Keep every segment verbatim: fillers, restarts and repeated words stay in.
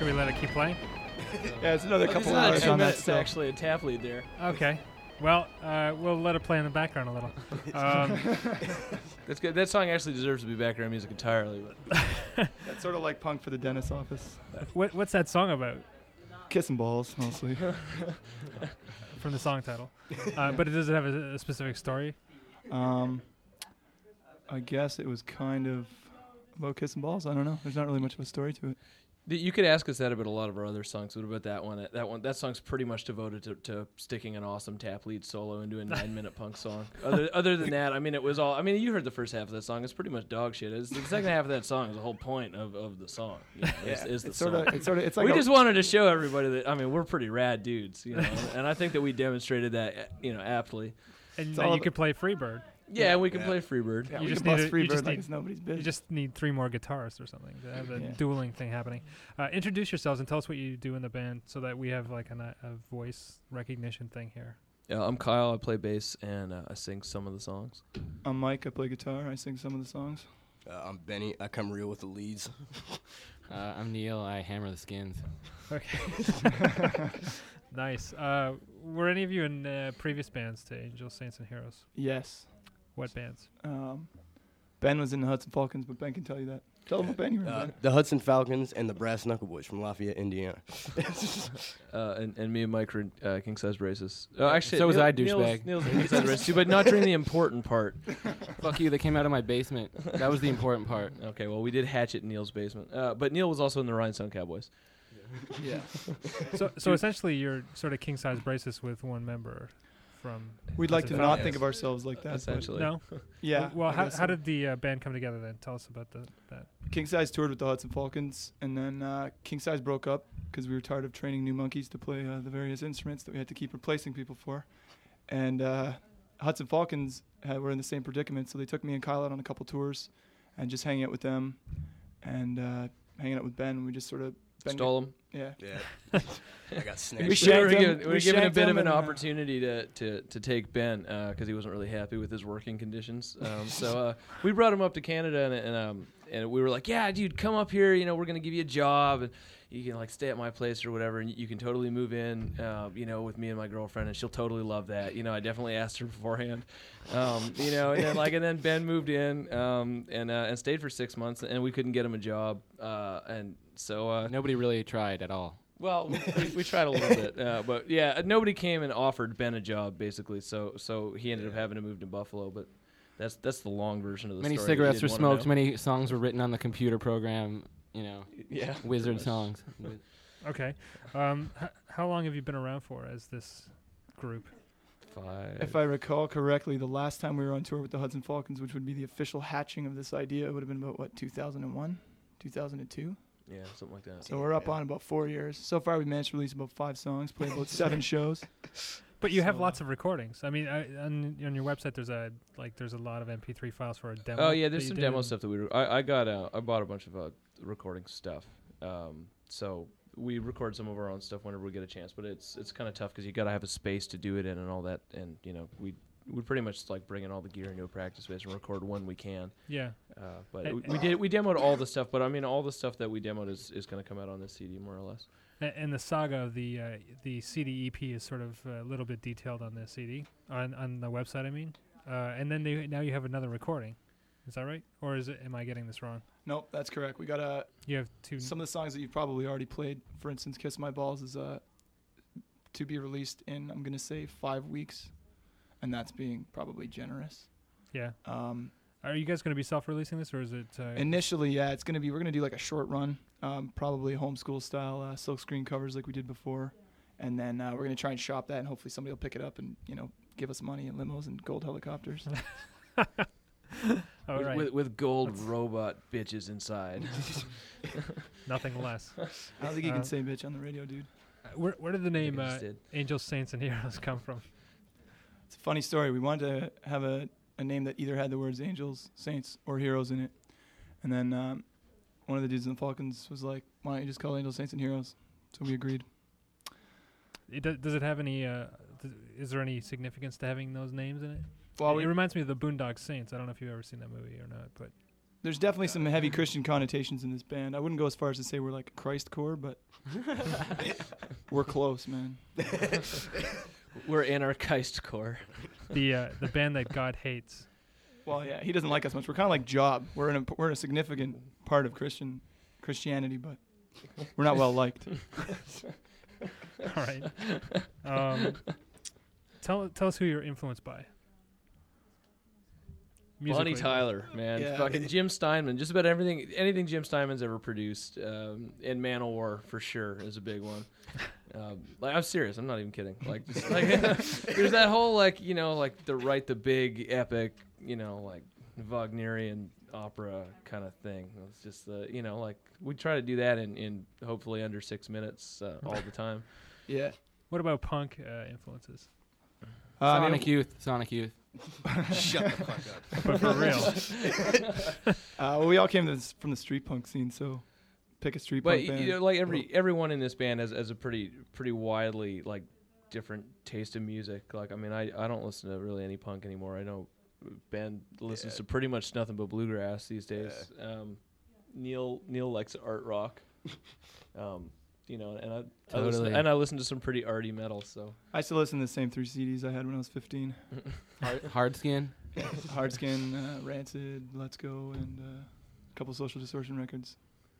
should we let it keep playing? Yeah, it's another Well, couple this is not hours two on that minutes to still. actually a tap lead there. Okay. Well, uh, we'll let it play in the background a little. Um, That's good. That song actually deserves to be background music entirely. But That's sort of like punk for the dentist office. what, what's that song about? Kissing balls, mostly. From the song title. Uh, but it does it have a, a specific story? Um, I guess it was kind of about kissing balls. I don't know. There's not really much of a story to it. you could ask us that about a lot of our other songs. What about that one? That one, that song's pretty much devoted to, to sticking an awesome tap lead solo into a nine-minute punk song. Other, other than that, I mean, it was all. I mean, you heard the first half of that song. It's pretty much dog shit. It's, the second half of that song is the whole point of, of the song. You know, is, is the it's song. sort of, it's sort of, it's like we a, just wanted to show everybody that. I mean, we're pretty rad dudes, you know, and I think that we demonstrated that, you know, aptly. And It's that all you about- could play Freebird. Yeah, we can Yeah. play Freebird. yeah, you we just can bust need a- free you just bird like need- it's nobody's You business. just need three more guitarists or something to have a Yeah. dueling thing happening. Uh, introduce yourselves and tell us what you do in the band so that we have like an, a voice recognition thing here. Yeah, I'm Kyle. I play bass and uh, I sing some of the songs. I'm Mike. I play guitar. I sing some of the songs. Uh, I'm Benny. I come real with the leads. Uh, I'm Neil. I hammer the skins. Okay. Nice. Uh, were any of you in uh, previous bands to Angels, Saints, and Heroes? Yes. What bands? Um, Ben was in the Hudson Falcons, but Ben can tell you that. Tell him what band you were in. Uh, Ben. the Hudson Falcons and the Brass Knuckle Boys from Lafayette, Indiana. Uh, and, and me and Mike were in uh, King Size Braces. Oh, actually, So was Neil- I, Neil's- douchebag. Neil's in King Size Braces too, but not during the important part. Fuck you, they came out of my basement. That was the important part. Okay, well, we did Hatchet in Neil's basement. Uh, but Neil was also in the Rhinestone Cowboys. Yeah. So, so essentially, you're sort of king size braces with one member from. We'd like to Hudson not Falcons. think of ourselves like that. but Essentially. No. Yeah. Well, I how, guess how so. did the uh, band come together then? Tell us about the that. King Size toured with the Hudson Falcons, and then uh, King Size broke up because we were tired of training new monkeys to play uh, the various instruments that we had to keep replacing people for. And uh, Hudson Falcons had, were in the same predicament, so they took me and Kyle out on a couple tours and just hanging out with them and uh, hanging out with Ben. We just sort of Ben Stole him. Yeah. Yeah. I got snatched. We We shanked were him- given, we we were given a shanked bit him of an and, uh, opportunity to, to, to take Ben because he wasn't really happy with his working conditions. Um, so uh, we brought him up to Canada, and and, um, and we were like, yeah, dude, come up here. You know, we're gonna give you a job, and you can like stay at my place or whatever, and you can totally move in, uh, you know, with me and my girlfriend, and she'll totally love that. You know, I definitely asked her beforehand, um, you know, and then like, and then Ben moved in um, and uh, and stayed for six months, and we couldn't get him a job, uh, and so. Uh, Nobody really tried at all. Well, we, we, we tried a little bit, uh, but yeah, uh, nobody came and offered Ben a job, basically. So, so he ended up having to move to Buffalo. But that's that's the long version of the Many story. that you cigarettes were didn't wanna smoked. know. Many songs were written on the computer program. You know, Yeah, wizard pretty much. songs. Okay. Um, h- how long have you been around for as this group? Five. If I recall correctly, the last time we were on tour with the Hudson Falcons, which would be the official hatching of this idea, it would have been about, what, two thousand one? two thousand two? yeah, something like that. So we're up on about four years. So far, we managed to release about five songs, play about seven shows. But you have So- lots of recordings. I mean, I, on, on your website, there's a like there's a lot of M P three files for a demo. Oh yeah, that there's you some did demo and- stuff that we. Re- I I got uh, I bought a bunch of uh, recording stuff. Um, so we record some of our own stuff whenever we get a chance. But it's it's kind of tough because you got to have a space to do it in and all that. And you know we. We pretty much like bring in all the gear into a practice space and record when we can. Yeah. Uh, but And- we, we did we demoed all the stuff, but I mean all the stuff that we demoed is, is going to come out on this C D more or less. A- And the saga of the uh, the C D E P is sort of a little bit detailed on the C D on on the website. I mean, uh, and then they, now you have another recording. Is that right, or is it? Am I getting this wrong? Nope, that's correct. We got uh, You have two. some of the songs that you've probably already played. For instance, "Kiss My Balls" is uh, to be released in, I'm going to say, five weeks. And that's being probably generous. Yeah. Um, Are you guys going to be self-releasing this, or is it? Uh, initially, yeah, it's going to be, we're going to do like a short run, um, probably homeschool style, uh, silk screen covers like we did before. And then uh, we're going to try and shop that, and hopefully somebody will pick it up and, you know, give us money and limos and gold helicopters. all with, right. with, with gold robot bitches inside. Nothing less. I don't think you Uh, can say bitch on the radio, dude. Uh, Where where did the name I uh, just did. Angels, Saints, and Heroes come from? It's a funny story. We wanted to have a, a name that either had the words angels, saints, or heroes in it. And then um, one of the dudes in the Falcons was like, why don't you just call it Angels, Saints, and Heroes? So we agreed. It do, does it have any? Uh, th- is there any significance to having those names in it? Well, it we, reminds me of the Boondock Saints. I don't know if you've ever seen that movie or not, but there's definitely some heavy Christian connotations in this band. I wouldn't go as far as to say we're like Christcore, but we're close, man. We're anarchist core. The uh, the band that God hates. Well, yeah, he doesn't like us much. We're kind of like Job. We're in a we're in a significant part of Christian Christianity, but we're not well liked. All right. Um, tell tell us who you're influenced by. Bonnie Musically. Tyler, man, Yeah. fucking Jim Steinman. Just about everything, anything Jim Steinman's ever produced, um, and Manowar for sure is a big one. Um, like I'm serious, I'm not even kidding. Like, just, like there's that whole like you know like the write the big epic, you know like Wagnerian opera kind of thing. It's just the you know like we try to do that in, in hopefully under six minutes uh, all the time. Yeah. What about punk uh, influences? Uh, I mean, Sonic Youth. Sonic Youth. Shut the fuck up. But for real. uh, well, we all came to this, from the street punk scene, so pick a street But punk y- band. you know, like every everyone in this band has, has a pretty pretty widely like different taste in music. Like I mean, I, I don't listen to really any punk anymore. I know Ben listens Yeah. to pretty much nothing but bluegrass these days. Um, Neil Neil likes art rock. um, you know, and I, I listen Totally. and I listen to some pretty arty metal. So I still listen to the same three C Ds I had when I was fifteen. Hard, hard Skin. Hardskin, uh, Rancid, Let's Go, and uh, a couple Social Distortion records.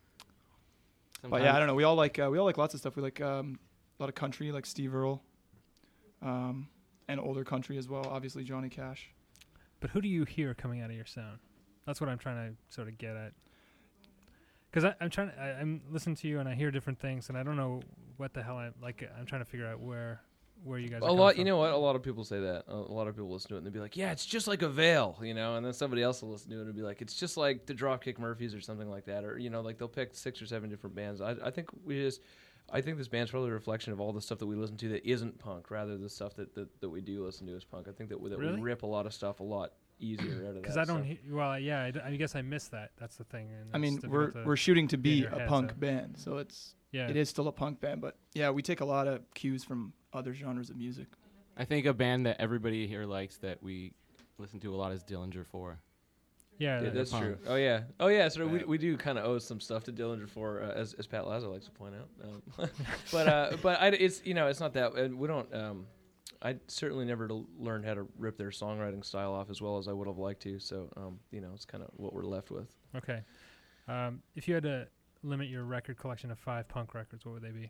But yeah, I don't know. We all like uh, we all like lots of stuff. We like um, a lot of country, like Steve Earle, um, and older country as well. Obviously Johnny Cash. But who do you hear coming out of your sound? That's what I'm trying to sort of get at. Because I'm trying, to, I, I'm listening to you and I hear different things, and I don't know what the hell I'm like. I'm trying to figure out where, where you guys. a are lot, coming you from. know what? A lot of people say that. A lot of people listen to it and they'll be like, "Yeah, it's just like a Veil," you know. And then somebody else will listen to it and be like, "It's just like the Dropkick Murphys or something like that," or you know, like they'll pick six or seven different bands. I, I think we just, I think this band's probably a reflection of all the stuff that we listen to that isn't punk, rather than the stuff that, that, that we do listen to as punk. I think that we, that Really? we rip a lot of stuff a lot easier out of that. Because I don't. stuff. He- well, yeah, I, d- I guess I missed that. That's the thing. And I mean, it's we're difficult to- we're shooting to get in be your a head, punk so- band, so it's yeah. it is still a punk band. But yeah, we take a lot of cues from other genres of music. I think a band that everybody here likes that we listen to a lot is Dillinger four. Yeah, Yeah, that- that's punk. true. Oh yeah, oh yeah. So we Yeah. we do kind of owe some stuff to Dillinger for, uh, as as Pat Lazo likes to point out. Um, but uh, but I, it's you know it's not that, and we don't. Um, I certainly never to learned how to rip their songwriting style off as well as I would have liked to. So um, you know it's kind of what we're left with. Okay. Um, if you had to limit your record collection to five punk records, what would they be?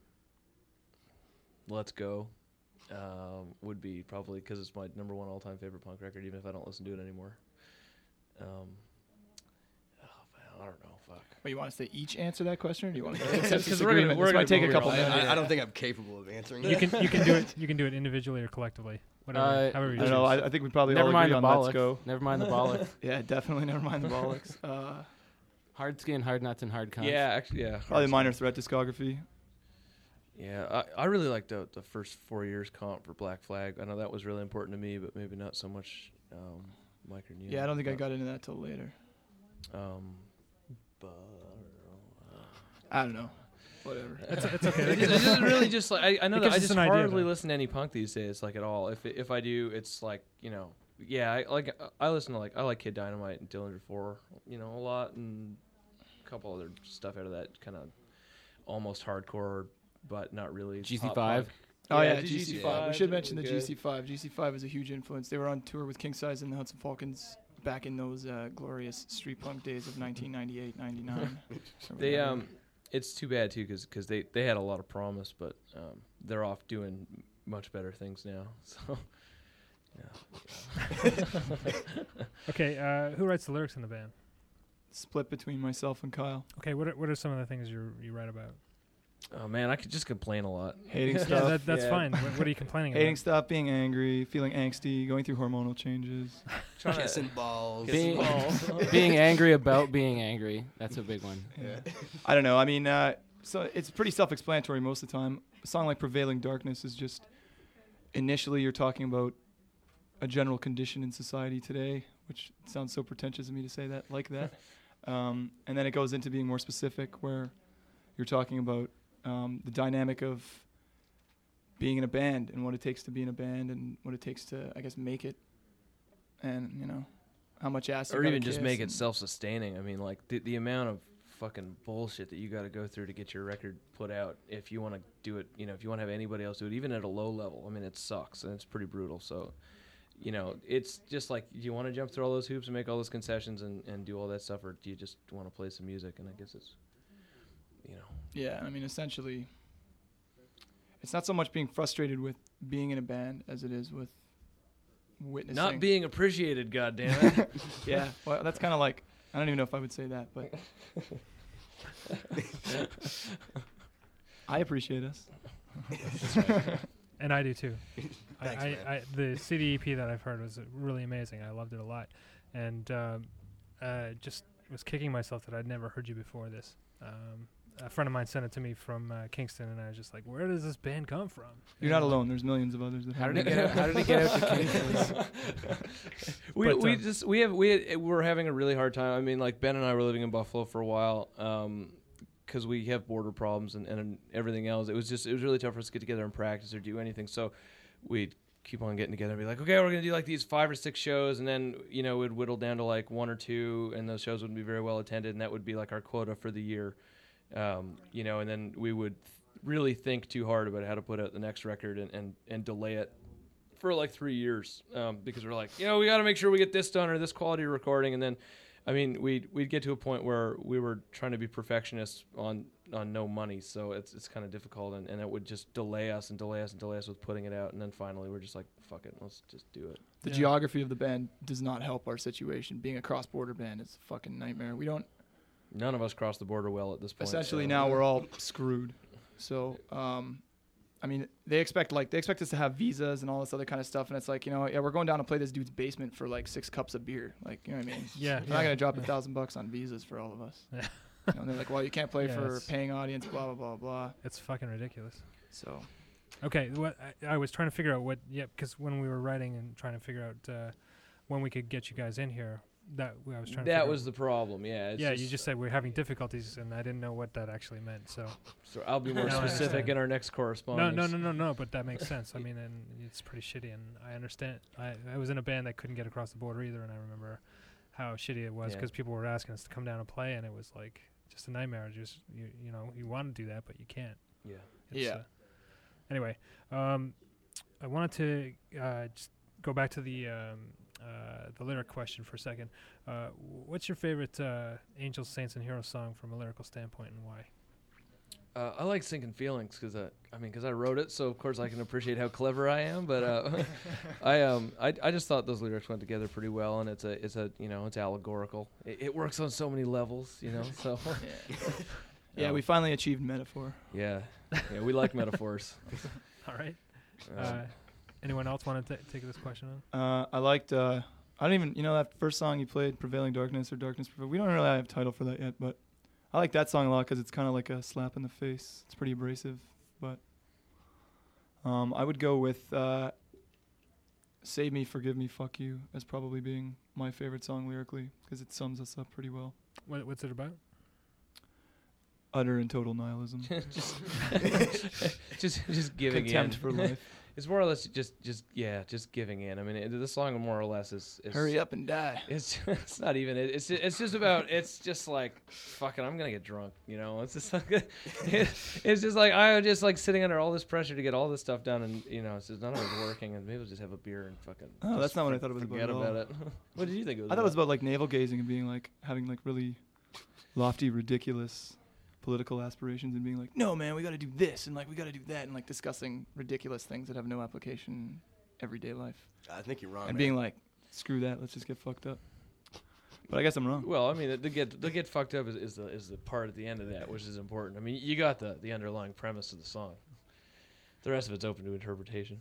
Let's Go um, would be probably because it's my number one all time favorite punk record, even if I don't listen to it anymore. Um, oh man, I don't know. Fuck. But you want us to each answer that question, or do you want to? Because we're gonna- we're this might gonna take a go couple over I, all minutes. I, I don't think I'm capable of answering You that. can you can do it. You can do it individually or collectively. Whatever. Uh, however I you don't know. choose. I, I think we probably Never all mind agree the on bollocks. Let's Go. Never mind the bollocks. Yeah, definitely. Never mind the bollocks. Uh, Hard Skin, Hard Nuts, and Hard Cunts. Yeah, actually, yeah. probably Minor Threat discography. Yeah, I, I really liked the the first four years comp for Black Flag. I know that was really important to me, but maybe not so much um, Mike or Neil. Yeah, I don't think I But, got into that till later. Um, but I don't know. Whatever. It's, it's okay. it's, it's just really just like I, I know It that gives I us just an idea, hardly though. listen to any punk these days, like at all. If if I do, it's like you know, yeah, I like I listen to like I like Kid Dynamite and Dillinger Four, you know, a lot, and a couple other stuff out of that kind of almost hardcore, but not really. G C pop five. punk. Oh yeah, G G C C five five. We should is mention the good. G C five. G C five is a huge influence. They were on tour with King Size and the Hudson Falcons back in those uh, glorious street punk days of nineteen ninety-eight, ninety-nine. They um, it's too bad too, because they they had a lot of promise, but um, they're off doing much better things now. So, yeah. Okay. Uh, who writes the lyrics in the band? split between myself and Kyle. Okay. What are, what are some of the things you you write about? Oh man, I could just complain a lot. Hating Yeah, stuff. that, that's Yeah. fine. What, what are you complaining Hating about? stuff, being angry, feeling angsty, going through hormonal changes. Trying Kissing balls. Being, balls. being angry about being angry. That's a big one. Yeah. I don't know. I mean, uh, so it's pretty self-explanatory most of the time. A song like "Prevailing Darkness" is just initially you're talking about a general condition in society today, which sounds so pretentious of me to say that like that. Um, and then it goes into being more specific, where you're talking about um, the dynamic of being in a band and what it takes to be in a band and what it takes to, I guess, make it. And you know, how much ass you or gotta even just kiss make it and- self-sustaining. I mean, like the the amount of fucking bullshit that you got to go through to get your record put out if you want to do it, you know, if you want to have anybody else do it, even at a low level. I mean, it sucks and it's pretty brutal. So, you know, it's just like, do you want to jump through all those hoops and make all those concessions and, and do all that stuff, or do you just want to play some music? And I guess it's, you know. Yeah, I mean, essentially, it's not so much being frustrated with being in a band as it is with witnessing. Not being appreciated, goddammit. Yeah, well, that's kind of like, I don't even know if I would say that, but I appreciate us. And I do too. I, Thanks, I, man. I, the C D E P that I've heard was uh, really amazing. I loved it a lot, and um, uh, just was kicking myself that I'd never heard you before this. Um, a friend of mine sent it to me from uh, Kingston, and I was just like, "Where does this band come from?" You're not alone. There's millions of others that How have did it. it get out? How did it get out to Kingston? we But, we um, just we have we had, we're having a really hard time. I mean, like Ben and I were living in Buffalo for a while because we have border problems and, and everything else. It was just it was really tough for us to get together and practice or do anything. So we'd keep on getting together and be like, okay, we're gonna do like these five or six shows, and then you know we'd whittle down to like one or two, and those shows wouldn't be very well attended, and that would be like our quota for the year. Um, you know, and then we would th- really think too hard about how to put out the next record and, and, and delay it for like three years um, because we're like, you know, we got to make sure we get this done or this quality recording. And then, I mean, we'd, we'd get to a point where we were trying to be perfectionists on, on no money. So it's it's kind of difficult, and, and it would just delay us and delay us and delay us with putting it out. And then finally we're just like, fuck it, let's just do it. The Yeah. geography of the band does not help our situation. Being a cross-border band is a fucking nightmare. We don't. None of us cross the border well at this point. Essentially, so- now we're all screwed. So, um, I mean, they expect like they expect us to have visas and all this other kind of stuff, and it's like, you know, yeah, we're going down to play this dude's basement for like six cups of beer. Like, you know what I mean? Yeah, We're yeah, not gonna drop a yeah. thousand bucks on visas for all of us. Yeah. You know, and they're like, well, you can't play Yeah, for it's- paying audience, blah blah blah blah. It's fucking ridiculous. So, Okay, what I, I was trying to figure out what, yeah, because when we were writing and trying to figure out uh, when we could get you guys in here, that I was trying to. That figure was out. the problem, yeah. It's Yeah, you just said we're having difficulties, and I didn't know what that actually meant. So So I'll be more Now I specific understand. in our next no, correspondence. no, no, no, no. But that makes sense. I mean, and it's pretty shitty, and I understand. I, I was in a band that couldn't get across the border either, and I remember how shitty it was Yeah. because people were asking us to come down and play, and it was like just a nightmare. Just you, you know, you want to do that, but you can't. Yeah. It's, Yeah. Uh, anyway, um, I wanted to uh, just go back to the um, uh, the lyric question for a second. Uh, what's your favorite uh, Angels, Saints, and Heroes song from a lyrical standpoint, and why? Uh, I like Sinking Feelings because uh, I mean, because I wrote it, so of course I can appreciate how clever I am. But uh, I um I, I just thought those lyrics went together pretty well, and it's a it's a you know it's allegorical. It, it works on so many levels, you know. So yeah, yeah, Um, we finally achieved metaphor. yeah, yeah, we like metaphors. All right. Um, Uh, anyone else want to take this question on? Uh, I liked. Uh, I don't even. You know that first song you played, "Prevailing Darkness" or "Darkness Prevail." We don't really have a title for that yet, but I like that song a lot because it's kind of like a slap in the face. It's pretty abrasive, but um, I would go with uh, "Save Me, Forgive Me, Fuck You" as probably being my favorite song lyrically because it sums us up pretty well. What, what's it about? Utter and total nihilism, just, just just giving contempt in. for life. It's more or less just just yeah, just giving in. I mean, it, the song more or less is, is Hurry up and die. It's it's not even it, it's it's just about it's just like fucking I'm gonna get drunk, you know. It's just like it, it's just like I'm just like sitting under all this pressure to get all this stuff done, and you know it's just none of it's working, and maybe we'll just have a beer and fucking. Oh, just that's not what I for- thought it was about forget at all. about it. What did you think it was? I thought it was about like navel gazing and being like having like really lofty, ridiculous political aspirations and being like, no man, we got to do this and like we got to do that and like discussing ridiculous things that have no application in everyday life I think you're wrong. and man. being like, screw that, let's just get fucked up. But I guess I'm wrong. Well, I mean, the get the get fucked up is, is the is the part at the end of that, which is important. I mean, you got the the underlying premise of the song. The rest of it's open to interpretation.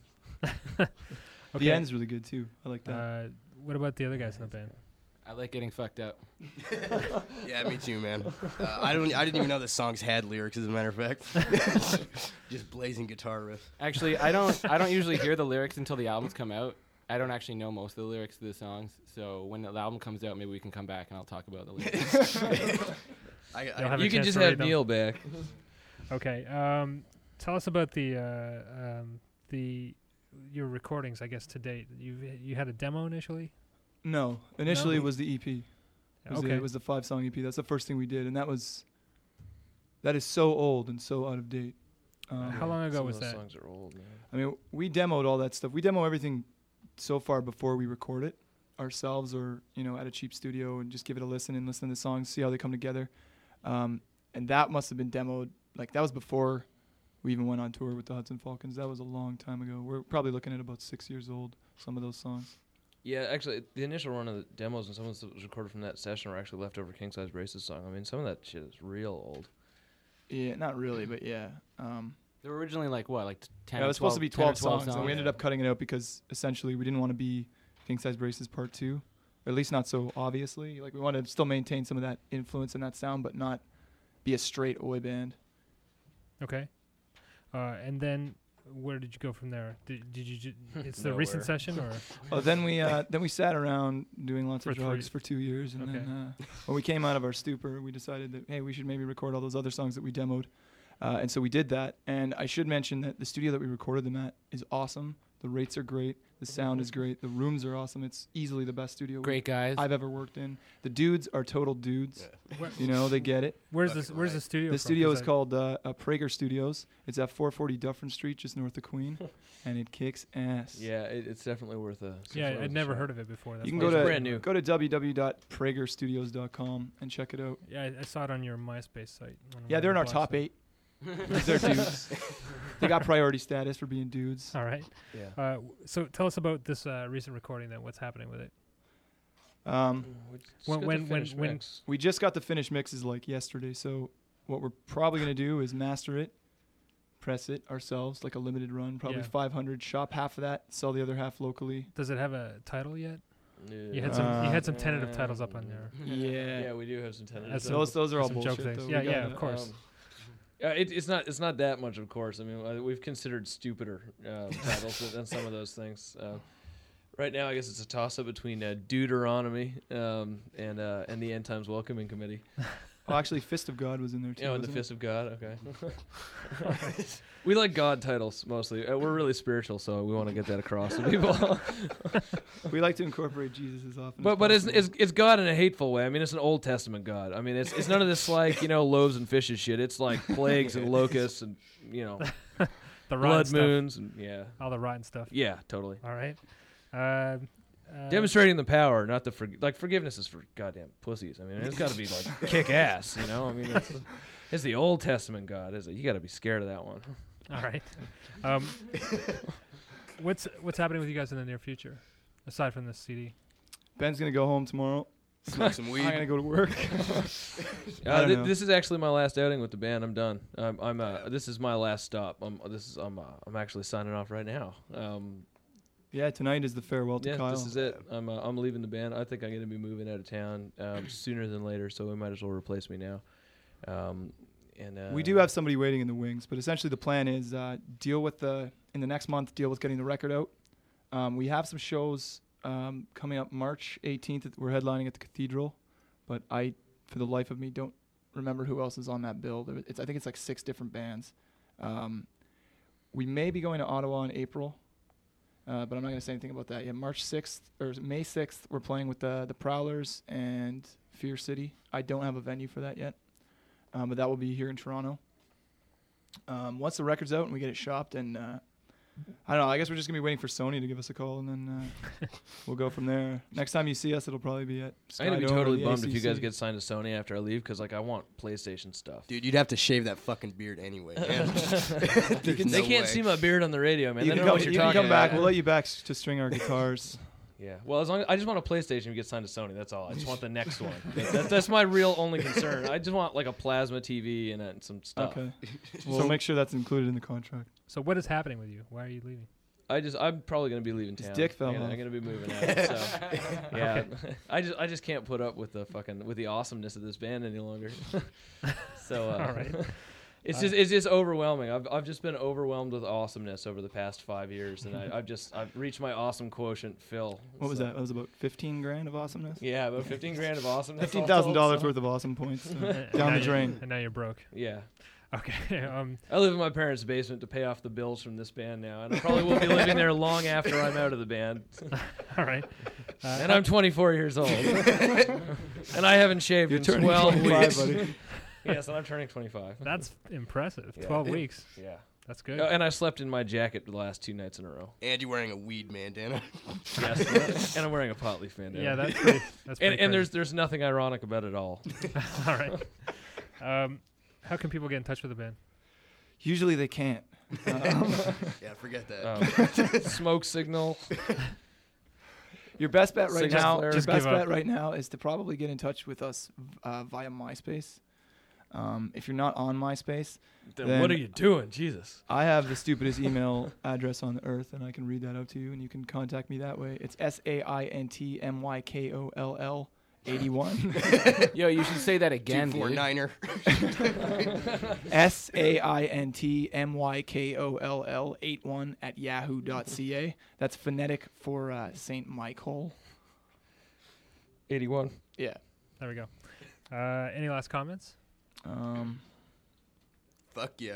The end's really good too. I like that. Uh, what about the other guys in the band? I like getting fucked up. Yeah, me too, man. Uh, I don't. I didn't even know the songs had lyrics. As a matter of fact, just blazing guitar riff. Actually, I don't. I don't usually hear the lyrics until the albums come out. I don't actually know most of the lyrics to the songs. So when the album comes out, maybe we can come back and I'll talk about the lyrics. I, You'll I, have a You can chance just to read have them. Neil back. Okay. Um, tell us about the uh, um, the your recordings. I guess to date, you you had a demo initially. No, initially No? it was the E P. It was, the, Okay. it was the five song E P. That's the first thing we did, and that was that is so old and so out of date. Um, How long ago Some of was those that? Songs are old, man. I mean, we demoed all that stuff. We demo everything so far before we record it ourselves, or you know, at a cheap studio, and just give it a listen and listen to the songs, see how they come together. Um, and that must have been demoed. Like that was before we even went on tour with the Hudson Falcons. That was a long time ago. We're probably looking at about six years old. Some of those songs. Yeah, actually, the initial run of the demos and some of that was recorded from that session were actually left over King Size Braces song. I mean, some of that shit is real old. Yeah, not really, but yeah. Um, They were originally like what, like t- ten. yeah, it or was supposed to be ten or twelve, songs, and we yeah. ended up cutting it out because essentially we didn't want to be King Size Braces Part Two, or at least not so obviously. Like we wanted to still maintain some of that influence and that sound, but not be a straight Oi band. Okay. Uh, and then where did you go from there? Did, did you? Ju- it's the recent Nowhere. session, or Well, then we uh, then we sat around doing lots For of three- drugs for two years, and Okay. then uh, when we came out of our stupor, we decided that hey, we should maybe record all those other songs that we demoed, uh, and so we did that. And I should mention that the studio that we recorded them at is awesome. The rates are great. The sound is great. The rooms are awesome. It's easily the best studio Great guys. I've ever worked in. The dudes are total dudes. Where- You know, they get it. where's this? Where's the studio? The from? studio 'Cause is I- called uh, uh, Prager Studios. It's at four forty Dufferin Street, just north of Queen, and it kicks ass. Yeah, it, it's definitely worth a. it's Yeah, definitely I'd worth a never shot. heard of it before. That's You can why go I It's to brand new. go to w w w dot prager studios dot com and check it out. Yeah, I, I saw it on your MySpace site. one of Yeah, my they're in our blogs, top so- eight. They're dudes. They got priority status for being dudes. All right. Yeah. Uh, w- so tell us about this uh, recent recording. Then, what's happening with it? Um, We just When- got the when- when- finished when- mix. we just got the finished mixes like yesterday, so what we're probably gonna do is master it, press it ourselves, like a limited run, probably Yeah. five hundred. Shop half of that, sell the other half locally. Does it have a title yet? You Yeah. had some. you had some Uh, tentative titles up on there. Yeah. Yeah, we do have some tentative. That's stuff. Those those are all some bullshit. joke things. though. Yeah, We yeah, gotta- of course. Um, uh, it, it's not. It's not that much, of course. I mean, uh, we've considered stupider uh, titles than- than some of those things. Uh, right now, I guess it's a toss-up between uh, Deuteronomy um, and uh, and the End Times Welcoming Committee. Oh, actually, Fist of God was in there too. You know, and the wasn't it? Fist of God. Okay. We like God titles mostly. Uh, we're really spiritual, so we want to get that across to people. We like to incorporate Jesus as often. But as but it's, possible. it's it's God in a hateful way. I mean, it's an Old Testament God. I mean, it's it's none of this like you know loaves and fishes shit. It's like plagues and locusts and you know The rotten blood stuff. moons and yeah All the rotten stuff. yeah totally All right. Uh, uh, demonstrating the power, not the for, like forgiveness is for goddamn pussies. I mean, it's got to be like kick ass. You know, I mean, it's, it's the Old Testament God, is it? You got to be scared of that one. All right. Um, what's what's happening with you guys in the near future, aside from this C D? Ben's gonna go home tomorrow. Smoke some I'm weed. gonna go to work. I Uh, don't th- know. this is actually my last outing with the band. I'm done. I'm, I'm uh, this is my last stop. I'm this is I'm uh, I'm actually signing off right now. Um, Yeah, tonight is the farewell to yeah, Kyle. this is it. I'm uh, I'm leaving the band. I think I'm gonna be moving out of town um, sooner than later, so we might as well replace me now. Um, and uh, We do have somebody waiting in the wings, but essentially the plan is uh, deal with the in the next month. Deal with getting the record out. Um, we have some shows um, coming up March eighteenth. We're headlining at the Cathedral, but I, for the life of me, don't remember who else is on that bill. There- It's, I think it's like six different bands. Um, we may be going to Ottawa in April, uh, but I'm not going to say anything about that yet. March sixth or May sixth, we're playing with the the Prowlers and Fear City. I don't have a venue for that yet. Um, but that will be here in Toronto. Um, once the record's out and we get it shopped, and uh, I don't know, I guess we're just gonna be waiting for Sony to give us a call, and then uh, we'll go from there. Next time you see us, it'll probably be at. I'm gonna be Skydome or totally the bummed if you A C C. guys get signed to Sony after I leave, because like I want PlayStation stuff. Dude, you'd have to shave that fucking beard anyway. Man. There's can- no they can't way. see my beard on the radio, man. You they can don't know come, what you're you can talking come back. about. We'll let you back s- to string our guitars. Yeah. Well, as long as I just want a PlayStation if you get signed to Sony. That's all. I just want the next one. That, that's my real only concern. I just want like a plasma T V and, uh, and some stuff. Okay. so make sure that's included in the contract. So what is happening with you? Why are you leaving? I just I'm probably gonna be leaving His town. dick fell I'm gonna, off. I'm gonna be moving out. So yeah, I just I just can't put up with the fucking with the awesomeness of this band any longer. so uh, All right. it's just it's just overwhelming. I've I've just been overwhelmed with awesomeness over the past five years, and I, I've just I've reached my awesome quotient, Phil. What was So- that? That was about fifteen grand of awesomeness. Yeah, about fifteen grand of awesomeness. Fifteen all thousand told, dollars so- worth of awesome points uh, And down now the you- drain. And now you're broke. Yeah. Okay. Um. I live in my parents' basement to pay off the bills from this band now, and I probably will be living there long after I'm out of the band. All right. Uh, And I'm twenty-four years old, and I haven't shaved You're in turning twelve twenty-five, weeks. buddy. Yes, and I'm turning twenty-five. That's impressive. Yeah. Twelve weeks. Yeah. That's good. Oh, and I slept in my jacket the last two nights in a row. And you're wearing a weed bandana. Yes, and I'm wearing a pot leaf bandana. yeah, that's pretty. That's pretty and and there's crazy. there's nothing ironic about it all. All right. Um, how can people get in touch with the band? Usually they can't. Um, Yeah, forget that. Um, smoke signal. your best bet right Signal now, flare. your Just best give up. bet right now is to probably get in touch with us uh, via MySpace. Um, if you're not on MySpace, Then, Then- what are you doing, Jesus? I have the stupidest email address on the earth, and I can read that out to you, and you can contact me that way. It's S A I N T M Y K O L L eighty-one. Yo, you should say that again, Two four dude. niner. S A I N T M Y K O L L eighty-one at yahoo dot c a. That's phonetic for uh, Saint Michael. eighty-one. Yeah. There we go. Uh, any last comments? Um, Fuck yeah.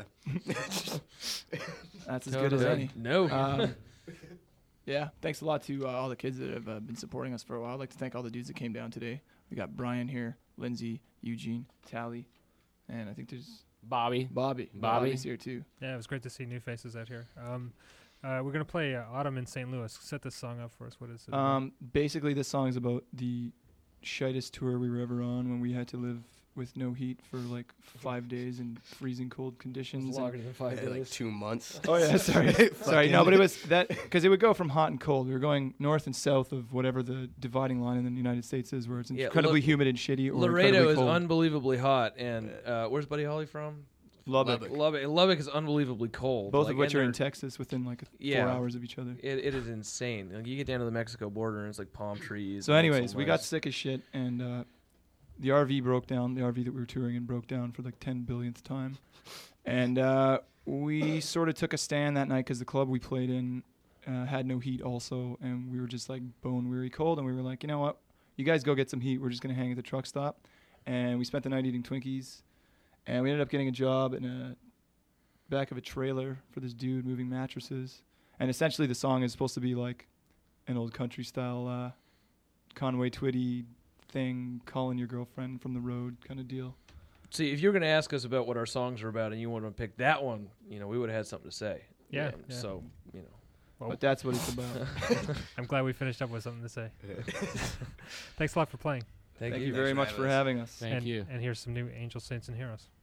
that's as good as any. No. Um, yeah, thanks a lot to uh, all the kids that have uh, been supporting us for a while. I'd like to thank all the dudes that came down today. We got Brian here, Lindsay, Eugene, Tally, and I think there's Bobby. Bobby. Bobby. Bobby's here too. Yeah, it was great to see new faces out here. Um, uh, we're gonna play uh, "Autumn in Saint Louis." Set this song up for us. What is it? about? Um, basically, this song is about the shitest tour we were ever on when we had to live with no heat for like five days in freezing cold conditions. and- longer than five Yeah, like days. two months. Oh yeah, sorry, sorry. No, but it was that because it would go from hot and cold. We were going north and south of whatever the dividing line in the United States is, where it's Yeah, incredibly Lo- humid and shitty. Or Laredo incredibly is cold. unbelievably hot, and uh, where's Buddy Holly from? Lubbock. Lubbock. Lubbock. Lubbock is unbelievably cold. Both like, of which and are in they're- Texas, within like Yeah. four hours of each other. It, it is insane. Like, you get down to the Mexico border, and it's like palm trees. So, and it's anyways, so we got nice. sick as shit, and uh, the R V broke down. The R V that we were touring in broke down for like ten billionth time, and uh, we sort of took a stand that night because the club we played in uh, had no heat also, and we were just like bone weary cold, and we were like, you know what, you guys go get some heat. We're just gonna hang at the truck stop, and we spent the night eating Twinkies, and we ended up getting a job in a back of a trailer for this dude moving mattresses, and essentially the song is supposed to be like an old country style uh, Conway Twitty thing, calling your girlfriend from the road kind of deal. See, if you were going to ask us about what our songs are about, and you wanted to pick that one, you know, we would have had something to say. Yeah, Um, yeah. So, you know. Well, But that's what it's about. I'm glad we finished up with something to say. Thanks a lot for playing. Thank, Thank you. you very Thanks for much having for us. having us. Thank and, you. And here's some new Angels, Saints, and Heroes.